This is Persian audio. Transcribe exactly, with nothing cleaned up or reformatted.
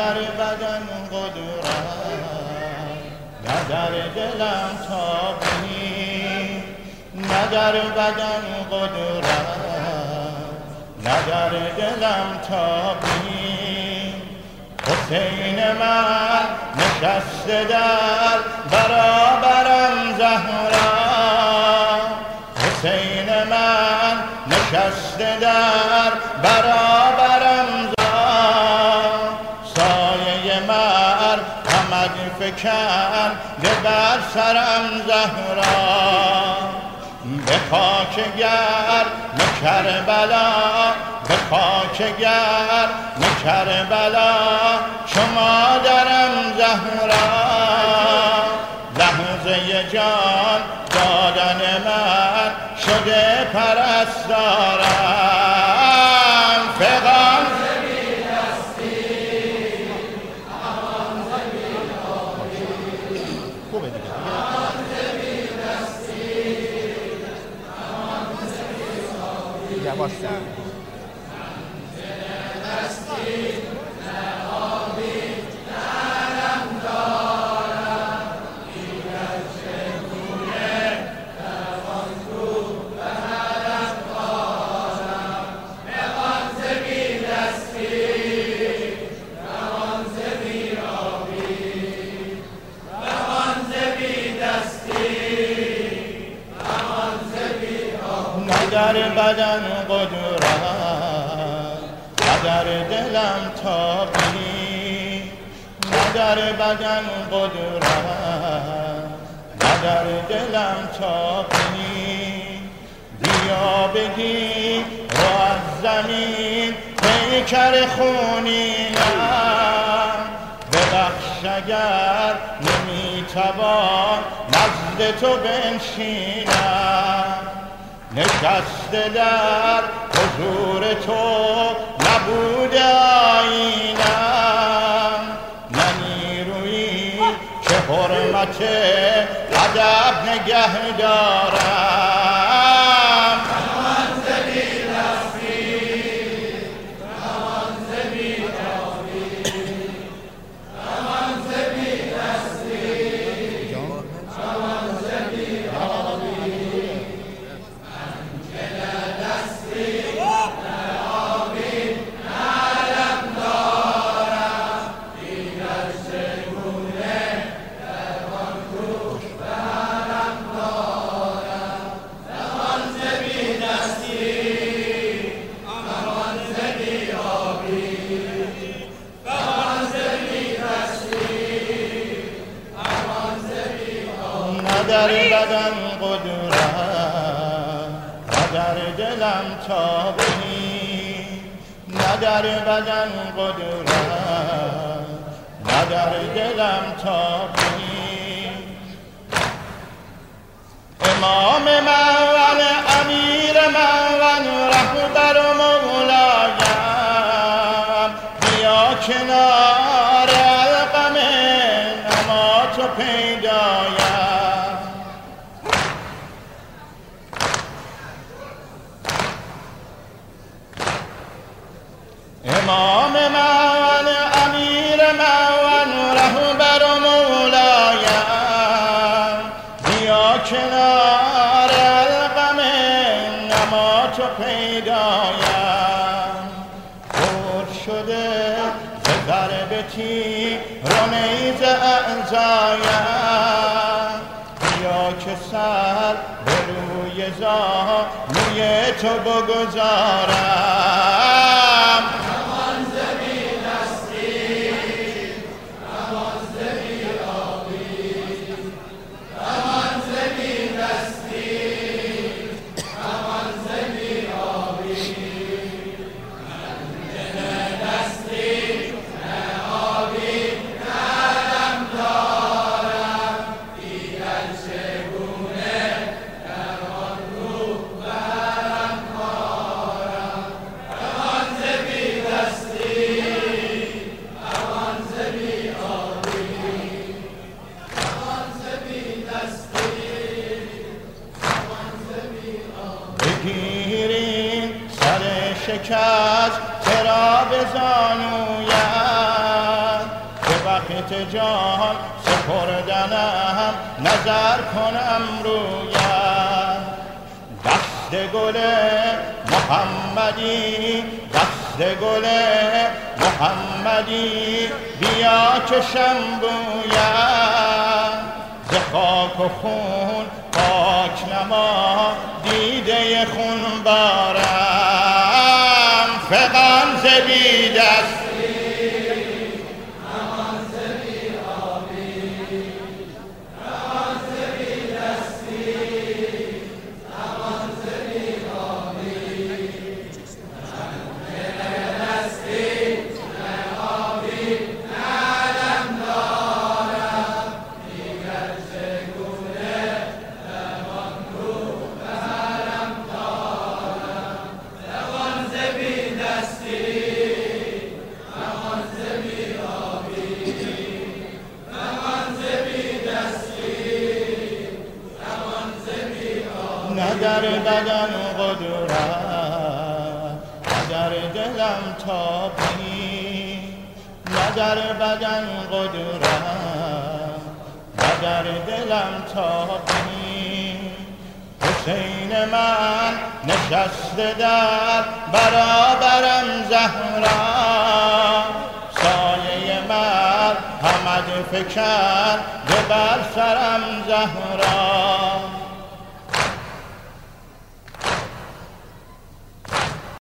در بدن قدرت، نه در دلم تابی، نه در بدن قدرت، نه در دلم تابی. حسین من نشسته در برابرم زهرا، حسین من نشسته در برابرم زهرا. سایه مرحمت فکن بر سرم زهرا، به خاک گرم کربلا، به خاک گرم کربلا چو مادرم زهرا. لحظه جان دادن من شده پرستارم. فغان در بدن قدرت، نه در دلم تابی، نه در بدن قدرت، نه در دلم تابی. بیا بگی رو از زمین پیکر خونینم، ببخش اگر نمیتوان نزد تو بنشینم. نشسته در حضور تو نبوده آیینم، نه نیرویی که حرمت ادب نگه دارم. منزلی رفتی، منزلی آبی، منزلی رستی، منزلی آبی. در بدن قدرت، نه در دلم تابی، نه در بدن قدرت، نه در دلم تابی. امام من و امیر من و رهبر و مولایم، بیا کنار القم نمات و پیدایم. امام من امیر من رهبر و مولایم، بیا کنار القم نمات و پیدایم. خورد شده ز ضرب تیر و نیزه اعضایم، بیا که سر به روی زانوی تو بگذارم. شکست چرا به زانویم، خدمت جان سپردنم نظر کنم رویم. دست گل محمدی دست گل محمدی بیا چشم بویم. ز خاک و خون پاک نما دیده خون بارم. فغان ز بی دستی امان ز بی آبی، امان ز بی دستی، امان ز بی آبی، نه دستی نه آبی نعلم دارم، دیگر چگونه نمان رو بهرم دارم. امان ز بی دستی امان ز بی آبی، امان ز بی دستی، امان ز بی آبی. نه در بدن قدرت نه در دلم تابی، نه در بدن قدرت نه در دلم تابی. حسین من نشسته در برابرم زهرا، سایه من حمد فکن به بر سرم زهرا.